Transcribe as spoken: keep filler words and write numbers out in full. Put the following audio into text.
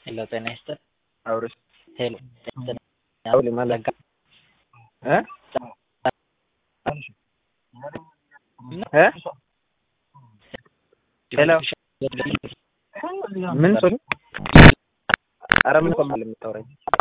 Hello, ጤና ይስጥልኝ። አውርስ ሄሎ አውሊ ማለት እ እ ሄሎ ምን ሰው አረ ምን ቆም የምታወራኝ